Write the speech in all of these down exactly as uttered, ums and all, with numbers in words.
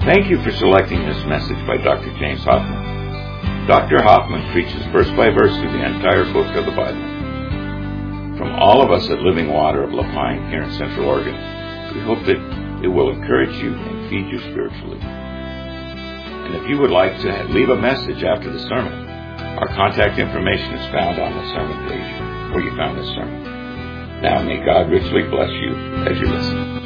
Thank you for selecting this message by Doctor James Hoffman. Doctor Hoffman preaches verse by verse through the entire book of the Bible. From all of us at Living Water of La Pine here in Central Oregon, we hope that it will encourage you and feed you spiritually. And if you would like to leave a message after the sermon, our contact information is found on the sermon page where you found this sermon. Now may God richly bless you as you listen.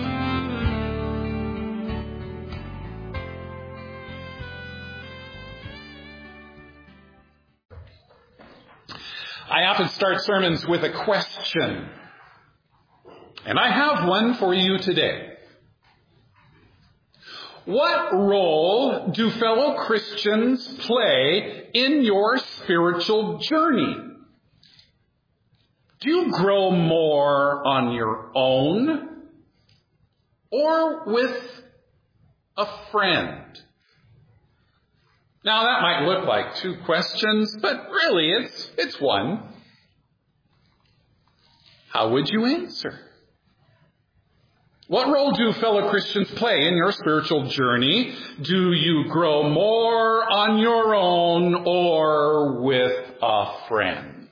I often start sermons with a question, and I have one for you today. What role do fellow Christians play in your spiritual journey? Do you grow more on your own or with a friend? Now, that might look like two questions, but really it's it's one. How would you answer? What role do fellow Christians play in your spiritual journey? Do you grow more on your own or with a friend?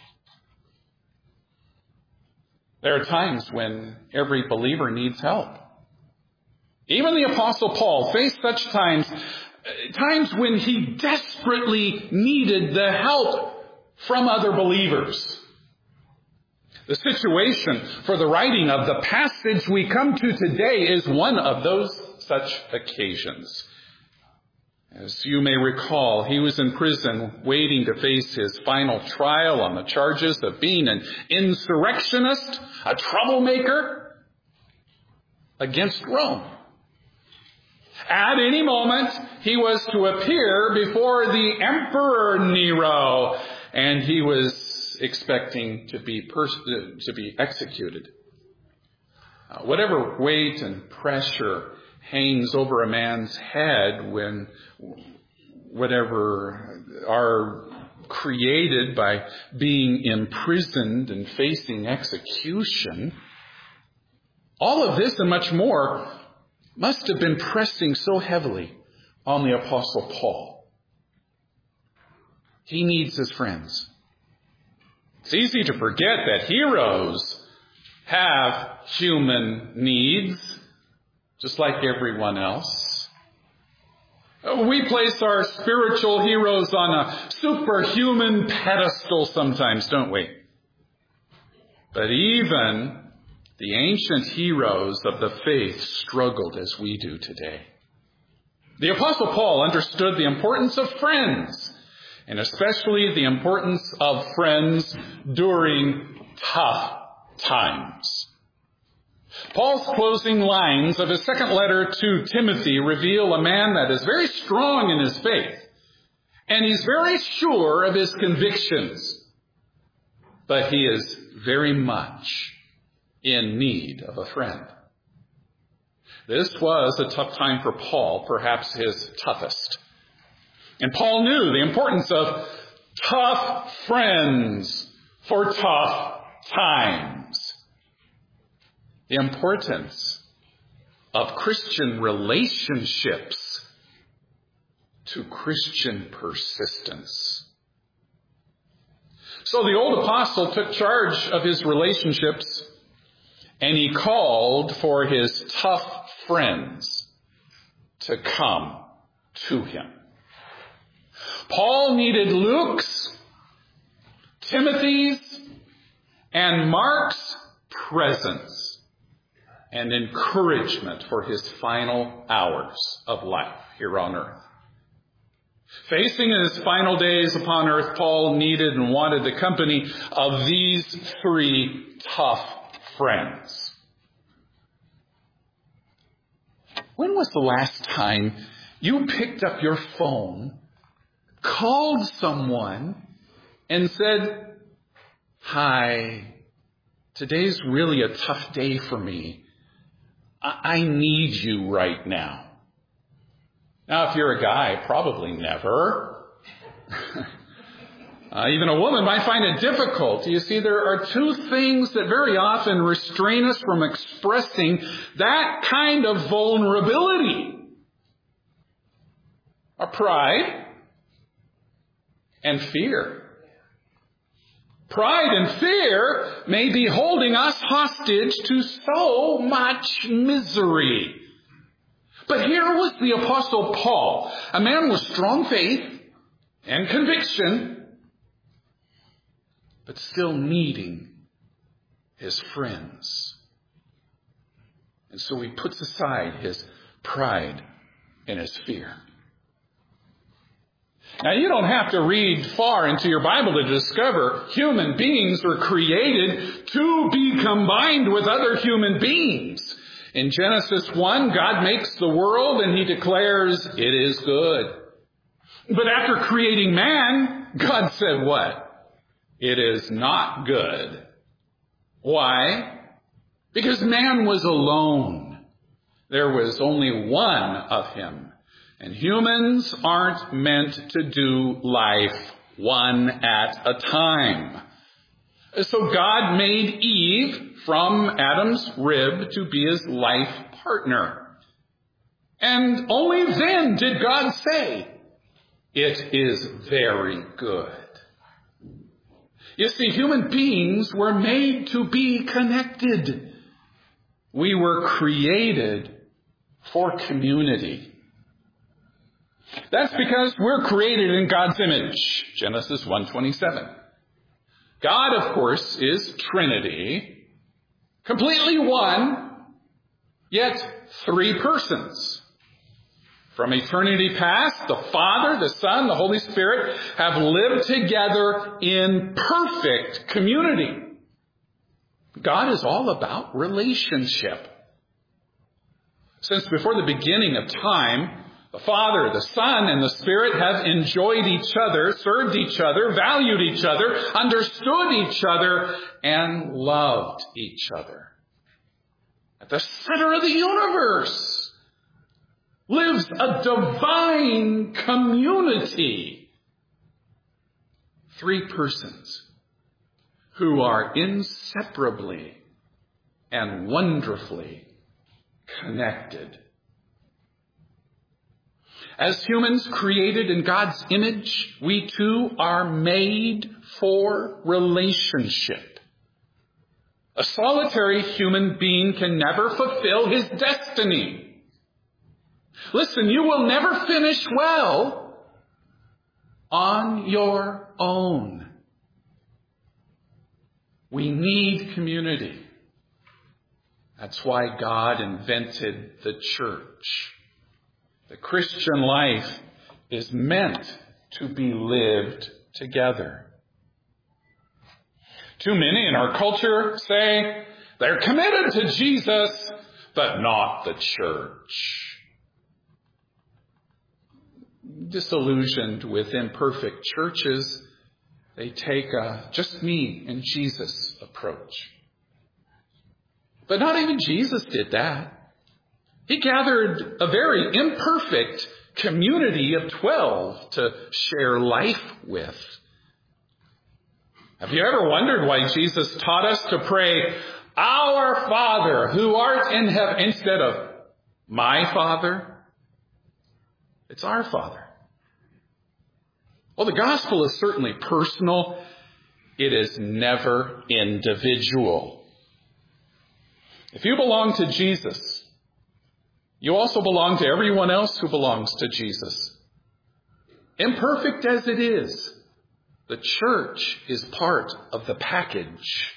There are times when every believer needs help. Even the Apostle Paul faced such times Times when he desperately needed the help from other believers. The situation for the writing of the passage we come to today is one of those such occasions. As you may recall, he was in prison waiting to face his final trial on the charges of being an insurrectionist, a troublemaker against Rome. At any moment, he was to appear before the Emperor Nero, and he was expecting to be pers- to be executed. Uh, whatever weight and pressure hangs over a man's head when whatever are created by being imprisoned and facing execution, all of this and much more must have been pressing so heavily on the Apostle Paul. He needs his friends. It's easy to forget that heroes have human needs, just like everyone else. We place our spiritual heroes on a superhuman pedestal sometimes, don't we? But even the ancient heroes of the faith struggled as we do today. The Apostle Paul understood the importance of friends, and especially the importance of friends during tough times. Paul's closing lines of his second letter to Timothy reveal a man that is very strong in his faith, and he's very sure of his convictions, but he is very much in need of a friend. This was a tough time for Paul, perhaps his toughest. And Paul knew the importance of tough friends for tough times. The importance of Christian relationships to Christian persistence. So the old apostle took charge of his relationships, and he called for his tough friends to come to him. Paul needed Luke's, Timothy's, and Mark's presence and encouragement for his final hours of life here on earth. Facing his final days upon earth, Paul needed and wanted the company of these three tough friends. When was the last time you picked up your phone, called someone, and said, "Hi, today's really a tough day for me. I, I need you right now"? Now, if you're a guy, probably never. Uh, even a woman might find it difficult. You see, there are two things that very often restrain us from expressing that kind of vulnerability. are pride and fear. Pride and fear may be holding us hostage to so much misery. But here was the Apostle Paul, a man with strong faith and conviction, but still needing his friends. And so he puts aside his pride and his fear. Now, you don't have to read far into your Bible to discover human beings were created to be combined with other human beings. In Genesis one, God makes the world and he declares it is good. But after creating man, God said what? It is not good. Why? Because man was alone. There was only one of him. And humans aren't meant to do life one at a time. So God made Eve from Adam's rib to be his life partner. And only then did God say, it is very good. You see, human beings were made to be connected. We were created for community. That's because we're created in God's image, Genesis one twenty-seven. God, of course, is Trinity, completely one, yet three persons. From eternity past, the Father, the Son, the Holy Spirit have lived together in perfect community. God is all about relationship. Since before the beginning of time, the Father, the Son, and the Spirit have enjoyed each other, served each other, valued each other, understood each other, and loved each other. At the center of the universe lives a divine community. Three persons who are inseparably and wonderfully connected. As humans created in God's image, we too are made for relationship. A solitary human being can never fulfill his destiny. Listen, you will never finish well on your own. We need community. That's why God invented the church. The Christian life is meant to be lived together. Too many in our culture say they're committed to Jesus, but not the church. Disillusioned with imperfect churches, they take a just me and Jesus approach. But not even Jesus did that. He gathered a very imperfect community of twelve to share life with. Have you ever wondered why Jesus taught us to pray, Our Father who art in heaven, instead of my Father? It's our Father. Well, the gospel is certainly personal. It is never individual. If you belong to Jesus, you also belong to everyone else who belongs to Jesus. Imperfect as it is, the church is part of the package.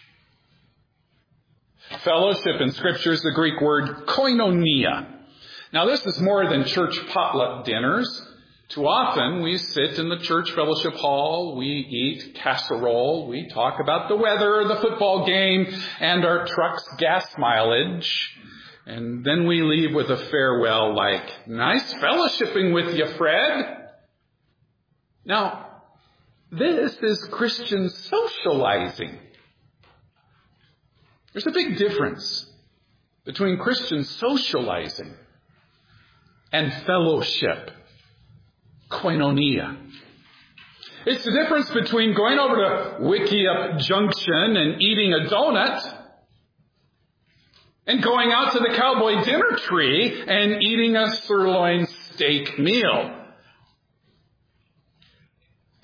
Fellowship in Scripture is the Greek word koinonia. Now, this is more than church potluck dinners. Too often we sit in the church fellowship hall, we eat casserole, we talk about the weather, the football game, and our truck's gas mileage. And then we leave with a farewell like, nice fellowshipping with you, Fred. Now, this is Christian socializing. There's a big difference between Christian socializing and fellowship, koinonia. It's the difference between going over to Wickiup Junction and eating a donut and going out to the cowboy dinner tree and eating a sirloin steak meal.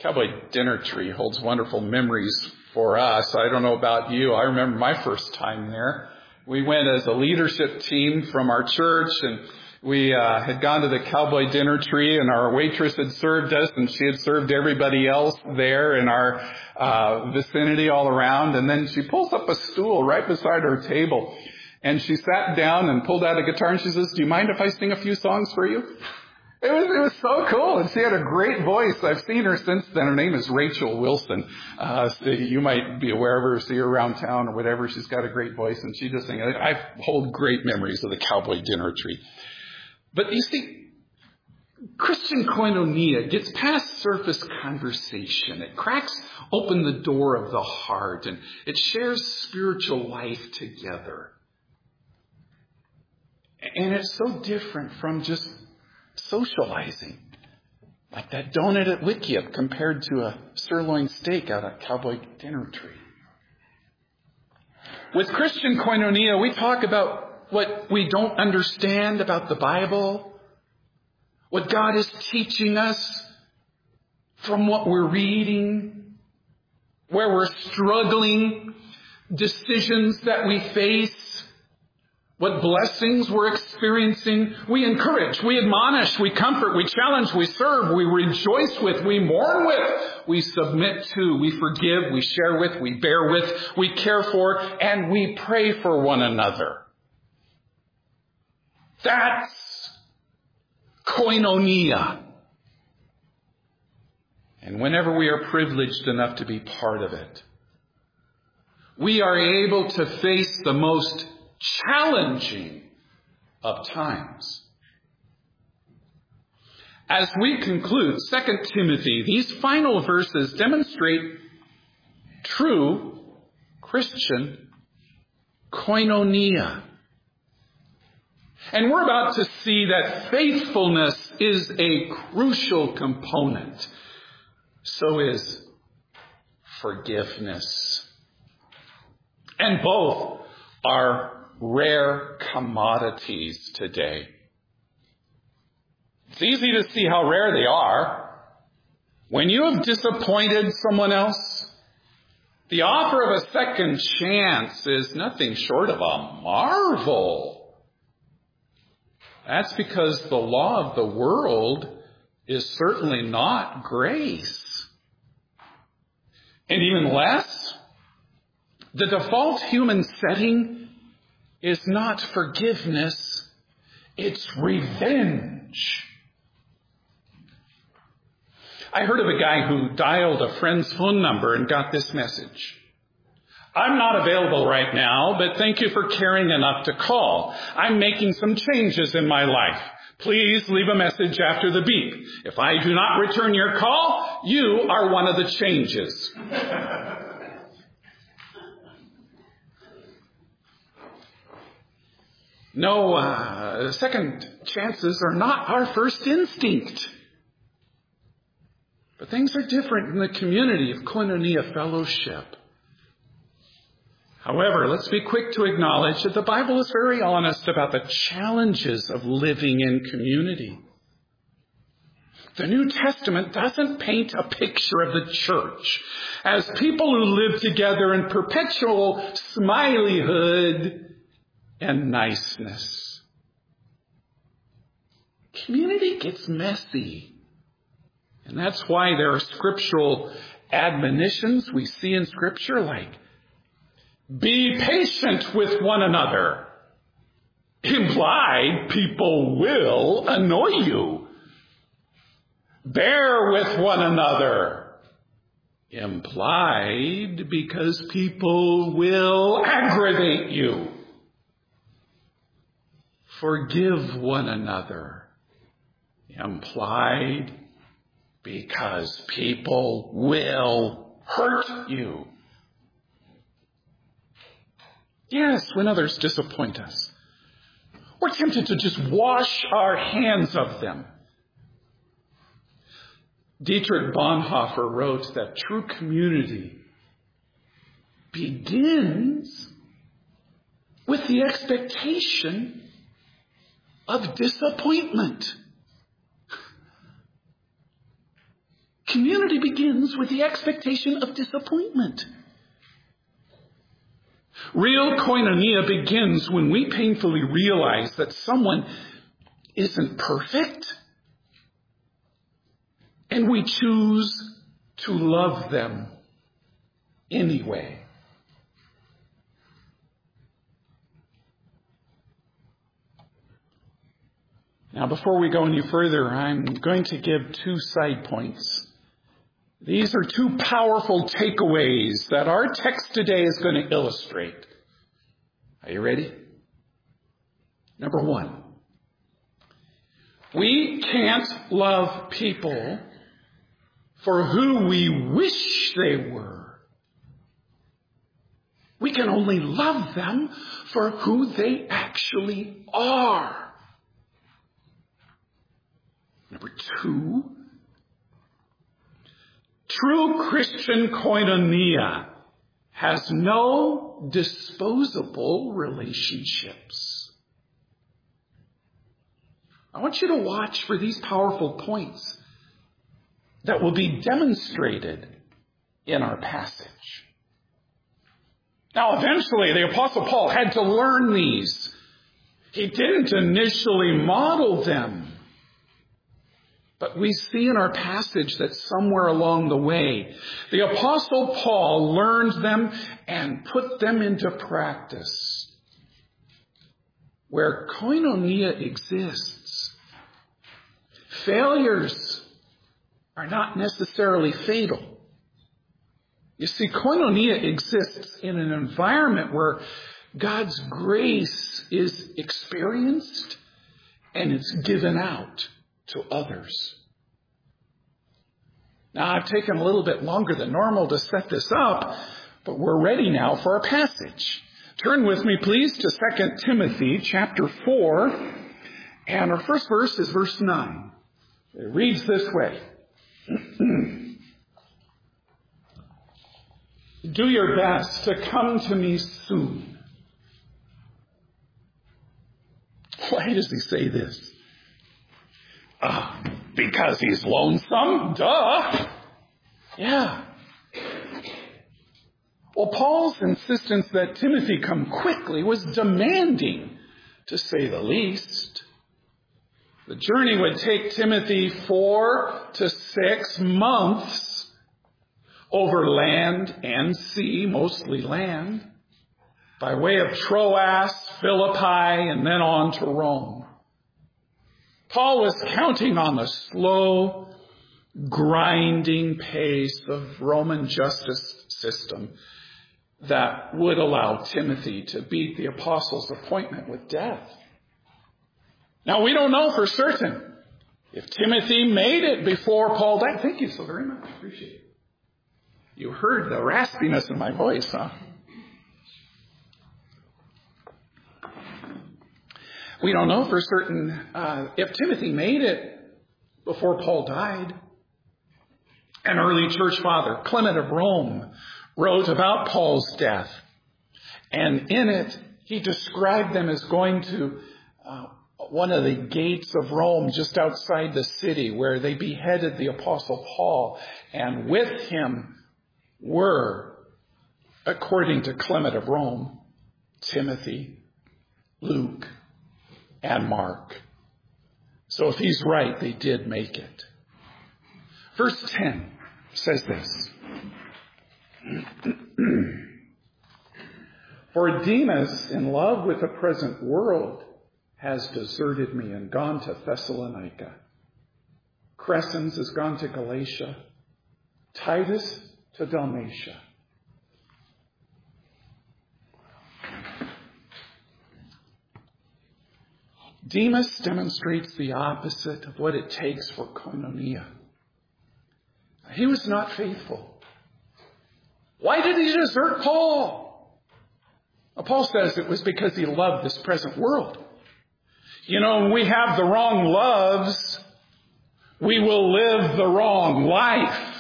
Cowboy Dinner Tree holds wonderful memories for us. I don't know about you. I remember my first time there. We went as a leadership team from our church, and we uh, had gone to the Cowboy Dinner Tree, and our waitress had served us, and she had served everybody else there in our uh, vicinity all around. And then she pulls up a stool right beside our table, and she sat down and pulled out a guitar, and she says, "Do you mind if I sing a few songs for you?" It was, it was so cool, and she had a great voice. I've seen her since then. Her name is Rachel Wilson. Uh, so you might be aware of her, see her around town or whatever. She's got a great voice, and she just sings. I hold great memories of the Cowboy Dinner Tree. But you see, Christian koinonia gets past surface conversation. It cracks open the door of the heart, and it shares spiritual life together. And it's so different from just socializing, like that donut at Wikiup compared to a sirloin steak out at Cowboy Dinner Tree. With Christian koinonia, we talk about what we don't understand about the Bible, what God is teaching us from what we're reading, where we're struggling, decisions that we face, what blessings we're experiencing. We encourage, we admonish, we comfort, we challenge, we serve, we rejoice with, we mourn with, we submit to, we forgive, we share with, we bear with, we care for, and we pray for one another. That's koinonia. And whenever we are privileged enough to be part of it, we are able to face the most challenging of times. As we conclude Second Timothy, these final verses demonstrate true Christian koinonia. And we're about to see that faithfulness is a crucial component. So is forgiveness. And both are rare commodities today. It's easy to see how rare they are. When you have disappointed someone else, the offer of a second chance is nothing short of a marvel. That's because the law of the world is certainly not grace. And even less, the default human setting is not forgiveness, it's revenge. I heard of a guy who dialed a friend's phone number and got this message. "I'm not available right now, but thank you for caring enough to call. I'm making some changes in my life. Please leave a message after the beep. If I do not return your call, you are one of the changes." No, uh, second chances are not our first instinct. But things are different in the community of koinonia fellowship. However, let's be quick to acknowledge that the Bible is very honest about the challenges of living in community. The New Testament doesn't paint a picture of the church as people who live together in perpetual smileyhood and niceness. Community gets messy. And that's why there are scriptural admonitions we see in Scripture like, be patient with one another. Implied, people will annoy you. Bear with one another. Implied, because people will aggravate you. Forgive one another. Implied, because people will hurt you. Yes, when others disappoint us, we're tempted to just wash our hands of them. Dietrich Bonhoeffer wrote that true community begins with the expectation of disappointment. Community begins with the expectation of disappointment. Real koinonia begins when we painfully realize that someone isn't perfect, and we choose to love them anyway. Now, before we go any further, I'm going to give two side points. These are two powerful takeaways that our text today is going to illustrate. Are you ready? Number one, we can't love people for who we wish they were. We can only love them for who they actually are. Number two, true Christian koinonia has no disposable relationships. I want you to watch for these powerful points that will be demonstrated in our passage. Now, eventually, the Apostle Paul had to learn these. He didn't initially model them. But we see in our passage that somewhere along the way, the Apostle Paul learned them and put them into practice. Where koinonia exists, failures are not necessarily fatal. You see, koinonia exists in an environment where God's grace is experienced and it's given out to others. Now, I've taken a little bit longer than normal to set this up, but we're ready now for our passage. Turn with me, please, to Second Timothy chapter four, and our first verse is verse nine. It reads this way. Do your best to come to me soon. Why does he say this? Uh, because he's lonesome? Duh. Yeah. Well, Paul's insistence that Timothy come quickly was demanding, to say the least. The journey would take Timothy four to six months over land and sea, mostly land, by way of Troas, Philippi, and then on to Rome. Paul was counting on the slow, grinding pace of Roman justice system that would allow Timothy to beat the apostles' appointment with death. Now, we don't know for certain if Timothy made it before Paul died. Thank you so very much. Appreciate it. You heard the raspiness in my voice, huh? We don't know for certain uh, if Timothy made it before Paul died. An early church father, Clement of Rome, wrote about Paul's death. And in it, he described them as going to uh, one of the gates of Rome just outside the city where they beheaded the Apostle Paul. And with him were, according to Clement of Rome, Timothy, Luke, and Mark. So if he's right, they did make it. Verse ten says this. For Demas, in love with the present world, has deserted me and gone to Thessalonica. Crescens has gone to Galatia. Titus to Dalmatia. Demas demonstrates the opposite of what it takes for koinonia. He was not faithful. Why did he desert Paul? Well, Paul says it was because he loved this present world. You know, when we have the wrong loves, we will live the wrong life.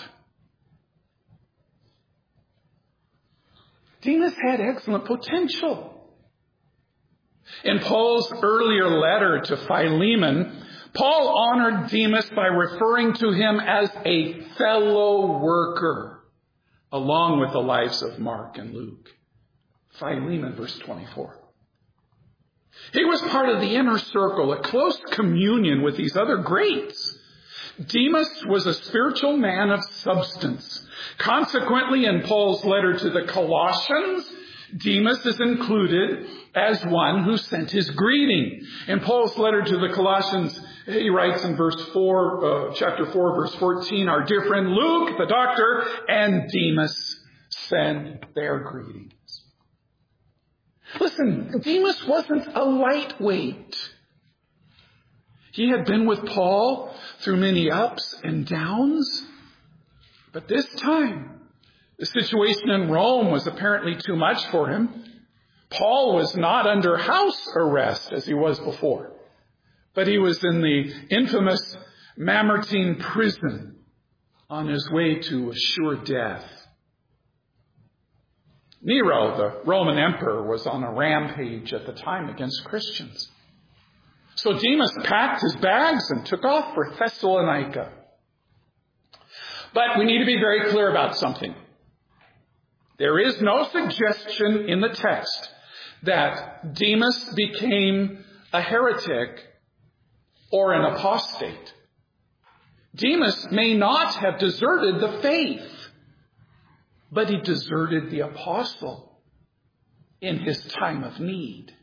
Demas had excellent potential. In Paul's earlier letter to Philemon, Paul honored Demas by referring to him as a fellow worker, along with the lives of Mark and Luke. Philemon, verse twenty-four. He was part of the inner circle, a close communion with these other greats. Demas was a spiritual man of substance. Consequently, in Paul's letter to the Colossians, Demas is included as one who sent his greeting. In Paul's letter to the Colossians, he writes in verse four, uh, chapter four, verse fourteen, our dear friend Luke, the doctor, and Demas send their greetings. Listen, Demas wasn't a lightweight. He had been with Paul through many ups and downs. But this time, the situation in Rome was apparently too much for him. Paul was not under house arrest as he was before, but he was in the infamous Mamertine prison on his way to a sure death. Nero, the Roman emperor, was on a rampage at the time against Christians. So Demas packed his bags and took off for Thessalonica. But we need to be very clear about something. There is no suggestion in the text that Demas became a heretic or an apostate. Demas may not have deserted the faith, but he deserted the apostle in his time of need.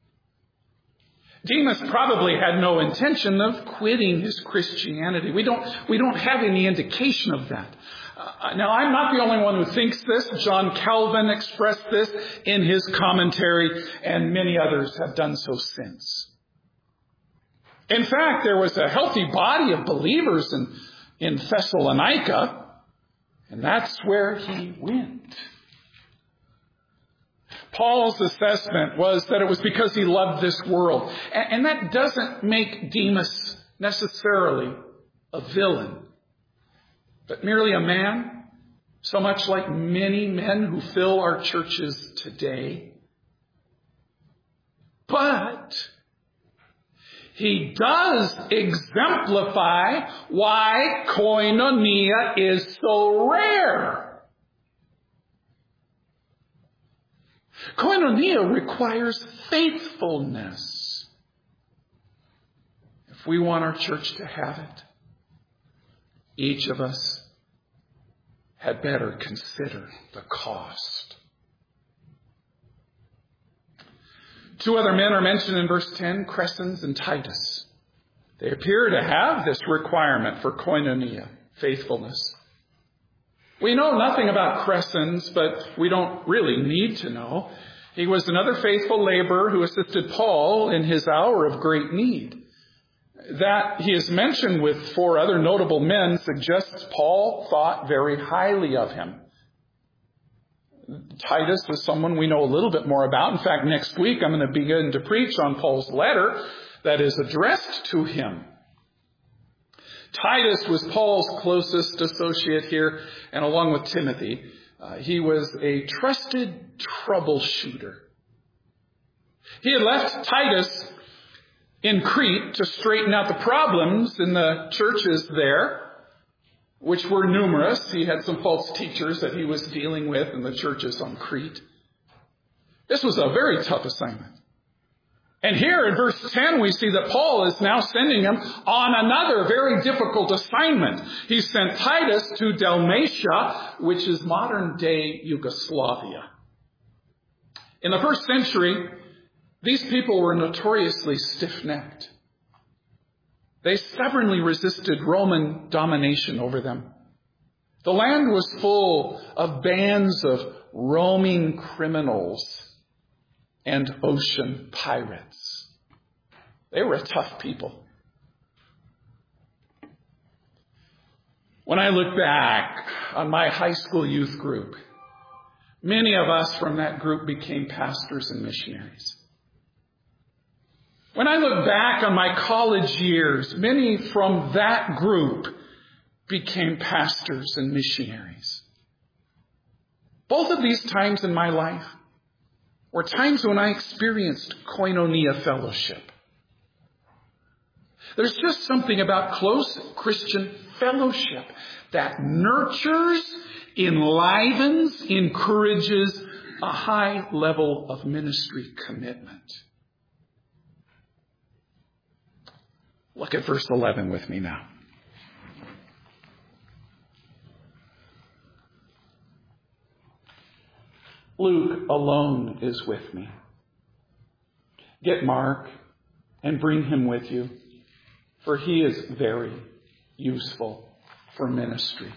Demas probably had no intention of quitting his Christianity. We don't, we don't have any indication of that. Uh, now, I'm not the only one who thinks this. John Calvin expressed this in his commentary, and many others have done so since. In fact, there was a healthy body of believers in, in Thessalonica, and that's where he went. Paul's assessment was that it was because he loved this world. And that doesn't make Demas necessarily a villain, but merely a man, so much like many men who fill our churches today. But he does exemplify why koinonia is so rare. Koinonia requires faithfulness. If we want our church to have it, each of us had better consider the cost. Two other men are mentioned in verse ten, Crescens and Titus. They appear to have this requirement for koinonia, faithfulness. We know nothing about Crescens, but we don't really need to know. He was another faithful laborer who assisted Paul in his hour of great need. That he is mentioned with four other notable men suggests Paul thought very highly of him. Titus was someone we know a little bit more about. In fact, next week I'm going to begin to preach on Paul's letter that is addressed to him. Titus was Paul's closest associate here, and along with Timothy, uh, he was a trusted troubleshooter. He had left Titus in Crete to straighten out the problems in the churches there, which were numerous. He had some false teachers that he was dealing with in the churches on Crete. This was a very tough assignment. And here in verse ten, we see that Paul is now sending him on another very difficult assignment. He sent Titus to Dalmatia, which is modern-day Yugoslavia. In the first century, these people were notoriously stiff-necked. They stubbornly resisted Roman domination over them. The land was full of bands of roaming criminals and ocean pirates. They were a tough people. When I look back on my high school youth group, many of us from that group became pastors and missionaries. When I look back on my college years, many from that group became pastors and missionaries. Both of these times in my life were times when I experienced koinonia fellowship. There's just something about close Christian fellowship that nurtures, enlivens, encourages a high level of ministry commitment. Look at verse eleven with me now. Luke alone is with me. Get Mark and bring him with you, for he is very useful for ministry.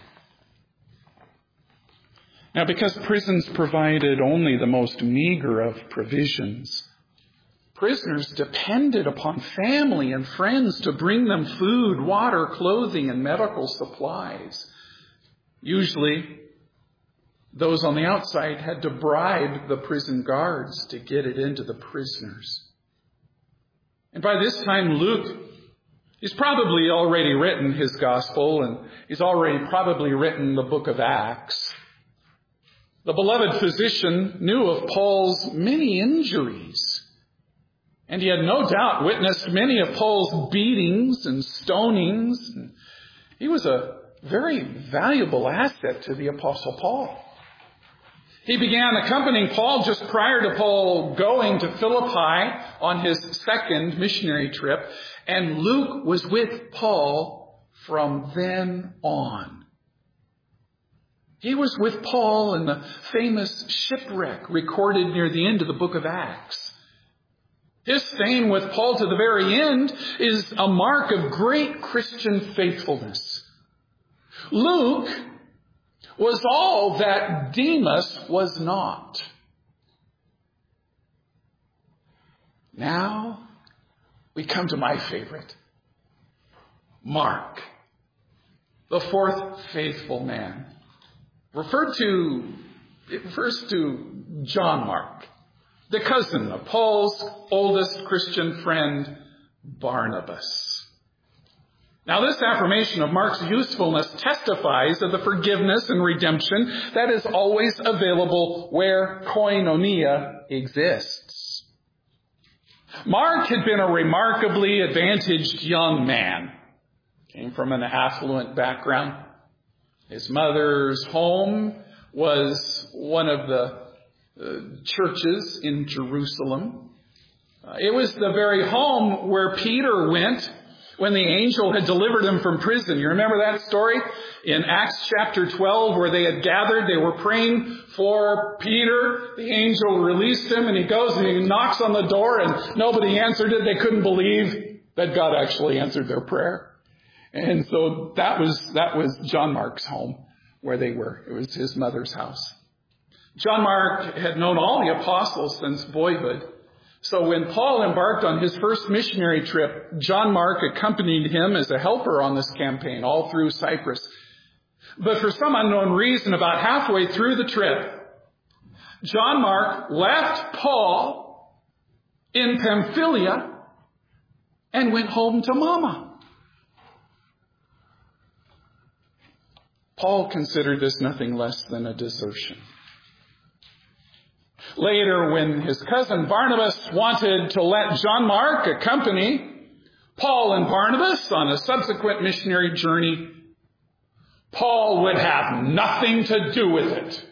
Now, because prisons provided only the most meager of provisions, prisoners depended upon family and friends to bring them food, water, clothing, and medical supplies. Usually, those on the outside had to bribe the prison guards to get it into the prisoners. And by this time, Luke, he's probably already written his gospel, and he's already probably written the book of Acts. The beloved physician knew of Paul's many injuries, and he had no doubt witnessed many of Paul's beatings and stonings. He was a very valuable asset to the Apostle Paul. He began accompanying Paul just prior to Paul going to Philippi on his second missionary trip, and Luke was with Paul from then on. He was with Paul in the famous shipwreck recorded near the end of the book of Acts. His staying with Paul to the very end is a mark of great Christian faithfulness. Luke was all that Demas was not. Now we come to my favorite, Mark, the fourth faithful man. Referred to, it refers to John Mark, the cousin of Paul's oldest Christian friend, Barnabas. Now, this affirmation of Mark's usefulness testifies of the forgiveness and redemption that is always available where koinonia exists. Mark had been a remarkably advantaged young man. Came from an affluent background. His mother's home was one of the uh, churches in Jerusalem. Uh, it was the very home where Peter went when the angel had delivered him from prison. You remember that story? In Acts chapter twelve, where they had gathered, they were praying for Peter. The angel released him, and he goes and he knocks on the door, and nobody answered it. They couldn't believe that God actually answered their prayer. And so that was that was John Mark's home where they were. It was his mother's house. John Mark had known all the apostles since boyhood. So when Paul embarked on his first missionary trip, John Mark accompanied him as a helper on this campaign all through Cyprus. But for some unknown reason, about halfway through the trip, John Mark left Paul in Pamphylia and went home to Mama. Paul considered this nothing less than a desertion. Later, when his cousin Barnabas wanted to let John Mark accompany Paul and Barnabas on a subsequent missionary journey, Paul would have nothing to do with it.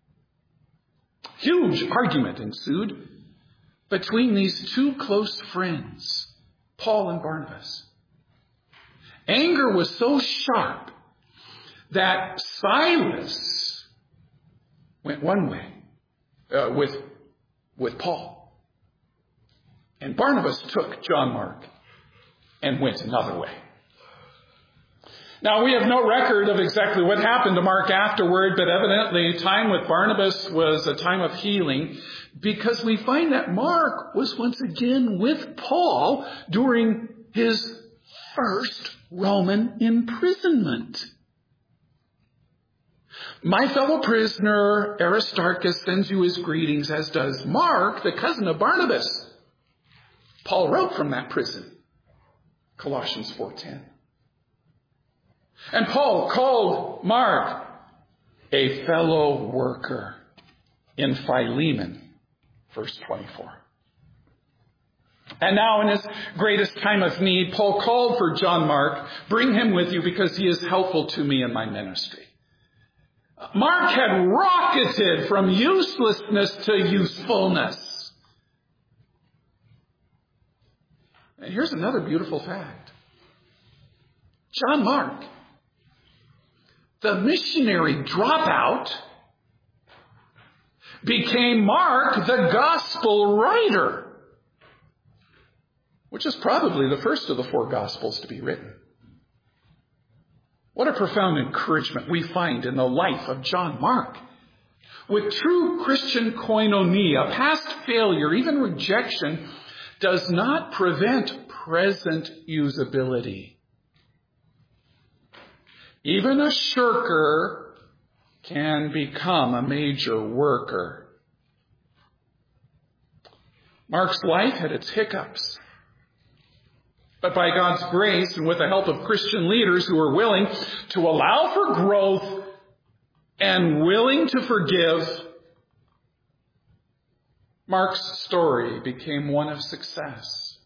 Huge argument ensued between these two close friends, Paul and Barnabas. Anger was so sharp that Silas went one way uh, with, with Paul. And Barnabas took John Mark and went another way. Now, we have no record of exactly what happened to Mark afterward, but evidently time with Barnabas was a time of healing, because we find that Mark was once again with Paul during his first Roman imprisonment. My fellow prisoner Aristarchus sends you his greetings, as does Mark, the cousin of Barnabas. Paul wrote from that prison, Colossians four ten. And Paul called Mark a fellow worker in Philemon, verse twenty-four. And now in his greatest time of need, Paul called for John Mark. Bring him with you because he is helpful to me in my ministry. Mark had rocketed from uselessness to usefulness. And here's another beautiful fact. John Mark, the missionary dropout, became Mark, the gospel writer, which is probably the first of the four Gospels to be written. What a profound encouragement we find in the life of John Mark. With true Christian koinonia, past failure, even rejection, does not prevent present usability. Even a shirker can become a major worker. Mark's life had its hiccups. But by God's grace and with the help of Christian leaders who are willing to allow for growth and willing to forgive, Mark's story became one of success.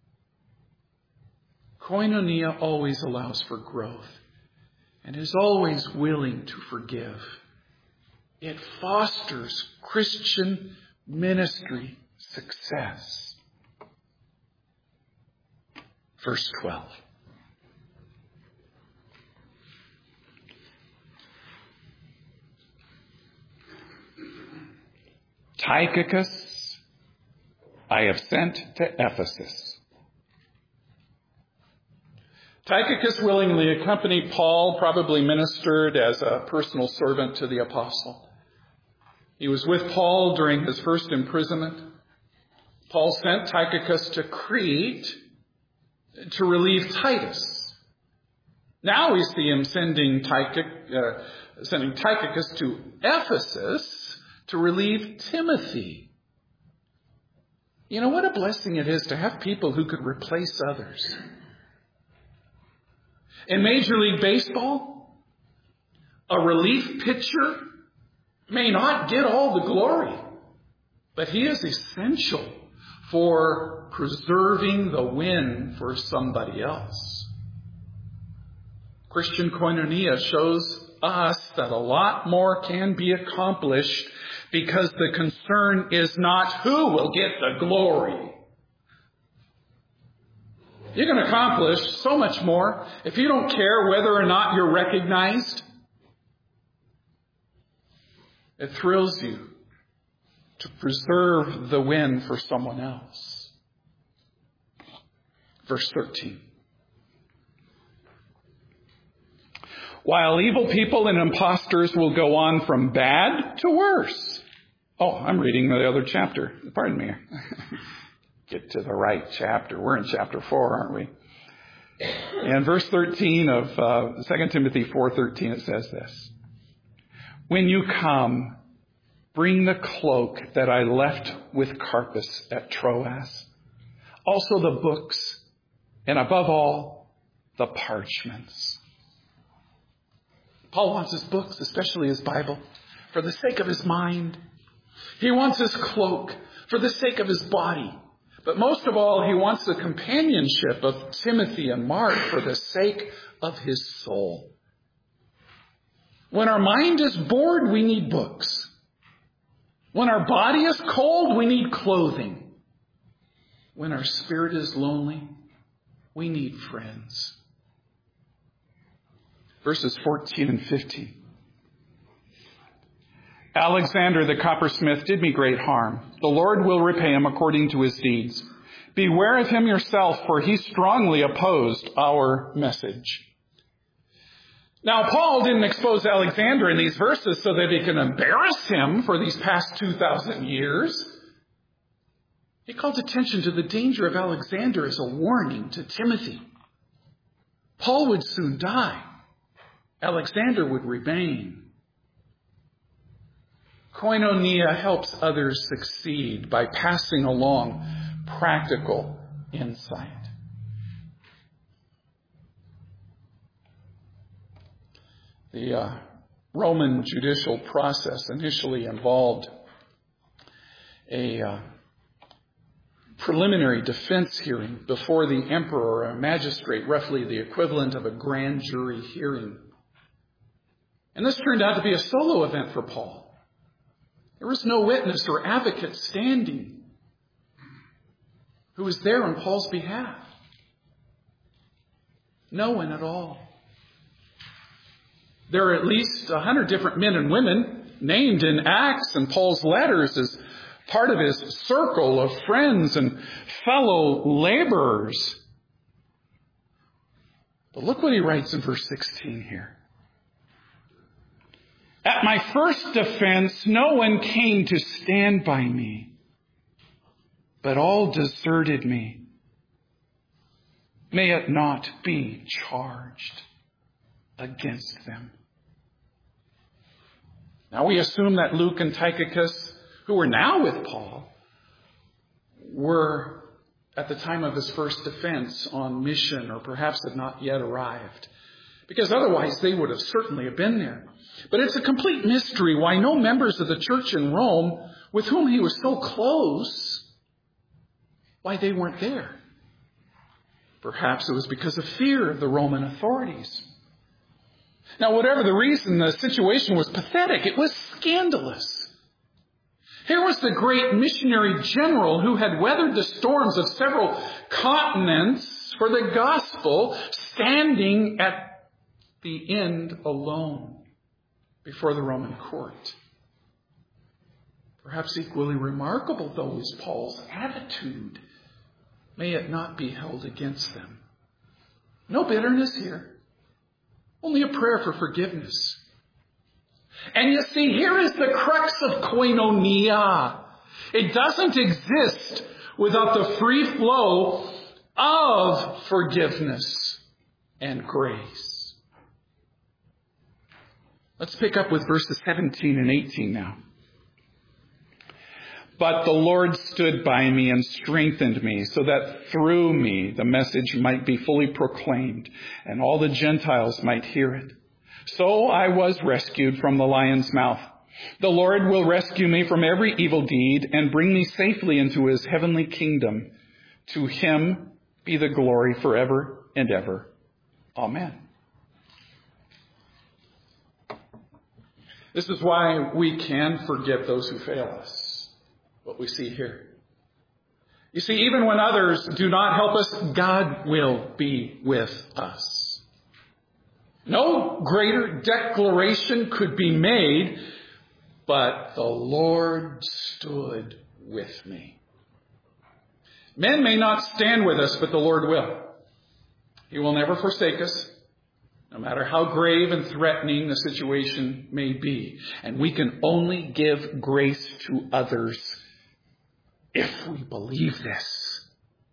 Koinonia always allows for growth and is always willing to forgive. It fosters Christian ministry success. Verse twelve. Tychicus I have sent to Ephesus. Tychicus willingly accompanied Paul, probably ministered as a personal servant to the apostle. He was with Paul during his first imprisonment. Paul sent Tychicus to Crete to relieve Titus. Now we see him sending, Tychic, uh, sending Tychicus to Ephesus to relieve Timothy. You know what a blessing it is to have people who could replace others. In Major League Baseball, a relief pitcher may not get all the glory, but he is essential for preserving the win for somebody else. Christian koinonia shows us that a lot more can be accomplished because the concern is not who will get the glory. You can accomplish so much more if you don't care whether or not you're recognized. It thrills you to preserve the win for someone else. Verse thirteen. While evil people and impostors will go on from bad to worse. Oh, I'm reading the other chapter. Pardon me. Get to the right chapter. We're in chapter four, aren't we? In verse thirteen of uh, Second Timothy four thirteen, it says this. When you come, bring the cloak that I left with Carpus at Troas. Also the books, and above all, the parchments. Paul wants his books, especially his Bible, for the sake of his mind. He wants his cloak for the sake of his body. But most of all, he wants the companionship of Timothy and Mark for the sake of his soul. When our mind is bored, we need books. When our body is cold, we need clothing. When our spirit is lonely, we need friends. Verses fourteen and fifteen. Alexander the coppersmith did me great harm. The Lord will repay him according to his deeds. Beware of him yourself, for he strongly opposed our message. Now, Paul didn't expose Alexander in these verses so that he can embarrass him for these past two thousand years. He calls attention to the danger of Alexander as a warning to Timothy. Paul would soon die. Alexander would remain. Koinonia helps others succeed by passing along practical insight. The uh, Roman judicial process initially involved a uh, preliminary defense hearing before the emperor or a magistrate, roughly the equivalent of a grand jury hearing. And this turned out to be a solo event for Paul. There was no witness or advocate standing who was there on Paul's behalf. No one at all. There are at least a hundred different men and women named in Acts and Paul's letters as part of his circle of friends and fellow laborers. But look what he writes in verse sixteen here. At my first defense, no one came to stand by me, but all deserted me. May it not be charged against them. Now we assume that Luke and Tychicus, who were now with Paul, were at the time of his first defense on mission, or perhaps had not yet arrived, because otherwise they would have certainly have been there. But it's a complete mystery why no members of the church in Rome, with whom he was so close, why they weren't there. Perhaps it was because of fear of the Roman authorities. Now, whatever the reason, the situation was pathetic. It was scandalous. Here was the great missionary general who had weathered the storms of several continents for the gospel, standing at the end alone before the Roman court. Perhaps equally remarkable, though, is Paul's attitude. May it not be held against them. No bitterness here. Only a prayer for forgiveness. And you see, here is the crux of koinonia. It doesn't exist without the free flow of forgiveness and grace. Let's pick up with verses seventeen and eighteen now. But the Lord stood by me and strengthened me, so that through me the message might be fully proclaimed, and all the Gentiles might hear it. So I was rescued from the lion's mouth. The Lord will rescue me from every evil deed and bring me safely into his heavenly kingdom. To him be the glory forever and ever. Amen. This is why we can forgive those who fail us. What we see here. You see, even when others do not help us, God will be with us. No greater declaration could be made, but the Lord stood with me. Men may not stand with us, but the Lord will. He will never forsake us, no matter how grave and threatening the situation may be. And we can only give grace to others if we believe this.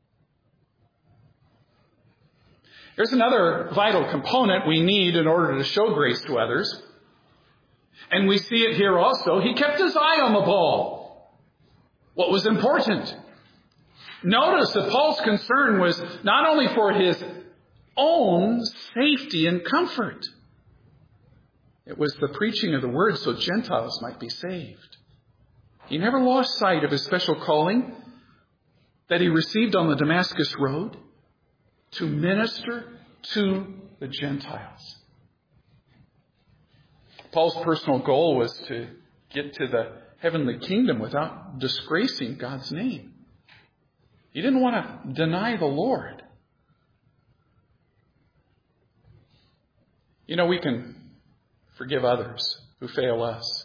There's another vital component we need in order to show grace to others. And we see it here also. He kept his eye on the ball. What was important? Notice that Paul's concern was not only for his own safety and comfort. It was the preaching of the word so Gentiles might be saved. He never lost sight of his special calling that he received on the Damascus road to minister to the Gentiles. Paul's personal goal was to get to the heavenly kingdom without disgracing God's name. He didn't want to deny the Lord. You know, we can forgive others who fail us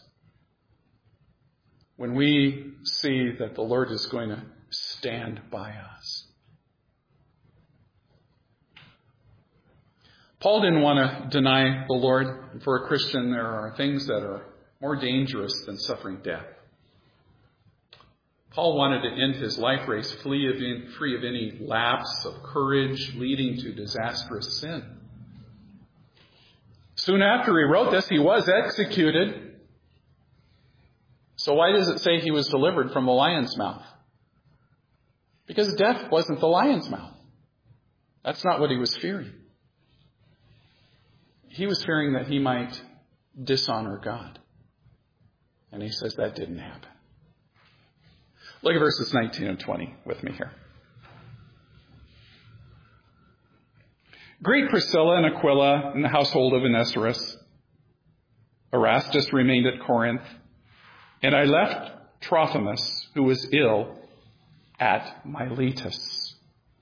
when we see that the Lord is going to stand by us. Paul didn't want to deny the Lord. For a Christian, there are things that are more dangerous than suffering death. Paul wanted to end his life race free of any lapse of courage leading to disastrous sin. Soon after he wrote this, he was executed. So why does it say he was delivered from the lion's mouth? Because death wasn't the lion's mouth. That's not what he was fearing. He was fearing that he might dishonor God. And he says that didn't happen. Look at verses nineteen and twenty with me here. Greet Priscilla and Aquila in the household of Onesimus. Erastus remained at Corinth, and I left Trophimus, who was ill, at Miletus.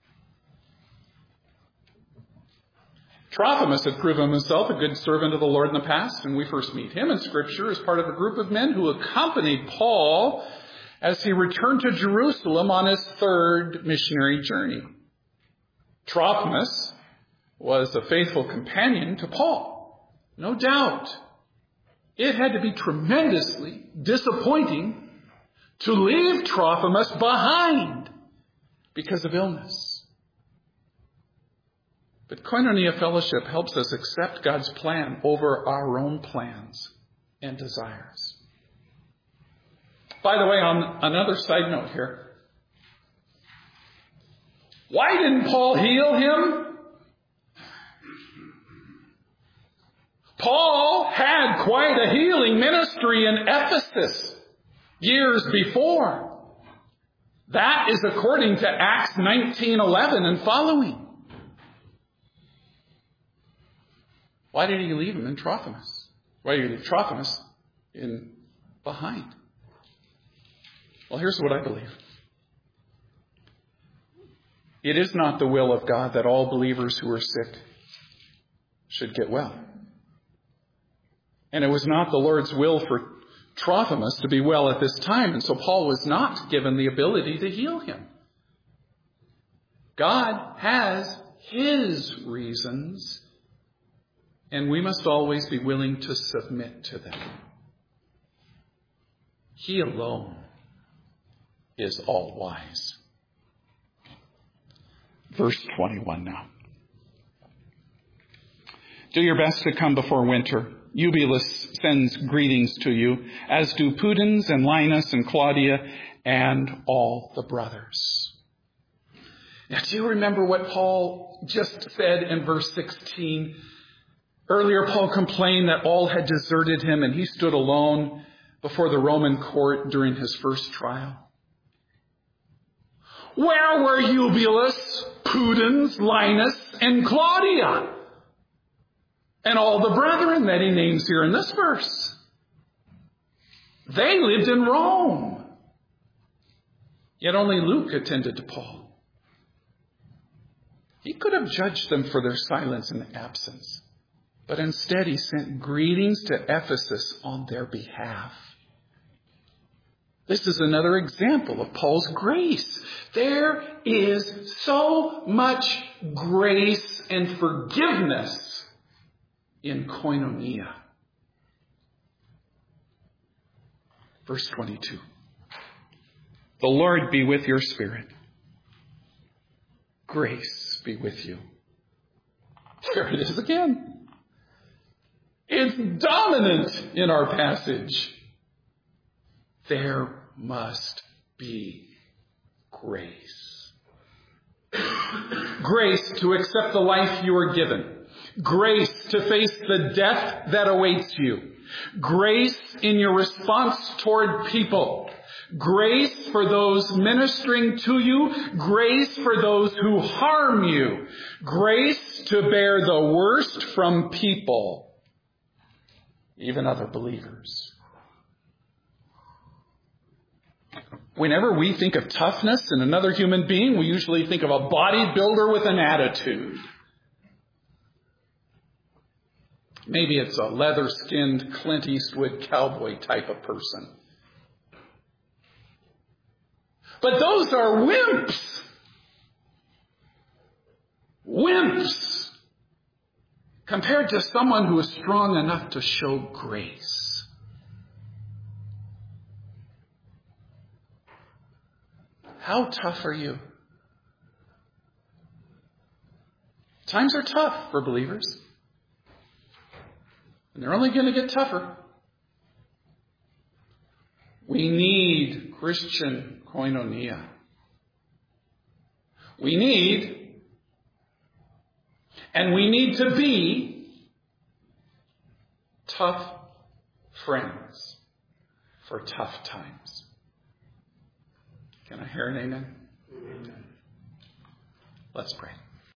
Trophimus had proven himself a good servant of the Lord in the past, and we first meet him in Scripture as part of a group of men who accompanied Paul as he returned to Jerusalem on his third missionary journey. Trophimus was a faithful companion to Paul, no doubt. It had to be tremendously disappointing to leave Trophimus behind because of illness. But Koinonia Fellowship helps us accept God's plan over our own plans and desires. By the way, on another side note here, why didn't Paul heal him? Paul had quite a healing ministry in Ephesus years before. That is according to Acts nineteen eleven and following. Why did he leave him in Trophimus? Why did he leave Trophimus in behind? Well, here's what I believe. It is not the will of God that all believers who are sick should get well. And it was not the Lord's will for Trophimus to be well at this time, and so Paul was not given the ability to heal him. God has his reasons, and we must always be willing to submit to them. He alone is all wise. Verse twenty-one now. Do your best to come before winter. Eubulus sends greetings to you, as do Pudens and Linus and Claudia and all the brothers. Now, do you remember what Paul just said in verse sixteen? Earlier, Paul complained that all had deserted him and he stood alone before the Roman court during his first trial. Where were Eubulus, Pudens, Linus, and Claudia? And all the brethren that he names here in this verse. They lived in Rome. Yet only Luke attended to Paul. He could have judged them for their silence and absence, but instead he sent greetings to Ephesus on their behalf. This is another example of Paul's grace. There is so much grace and forgiveness in koinonia. Verse twenty-two. The Lord be with your spirit. Grace be with you. There it is again. It's dominant in our passage. There must be grace. Grace to accept the life you are given. Grace to face the death that awaits you. Grace in your response toward people. Grace for those ministering to you. Grace for those who harm you. Grace to bear the worst from people, even other believers. Whenever we think of toughness in another human being, we usually think of a bodybuilder with an attitude. Maybe it's a leather-skinned Clint Eastwood cowboy type of person. But those are wimps. Wimps. Compared to someone who is strong enough to show grace. How tough are you? Times are tough for believers. And they're only going to get tougher. We need Christian koinonia. We need, and we need to be, tough friends for tough times. Can I hear an amen? Let's pray.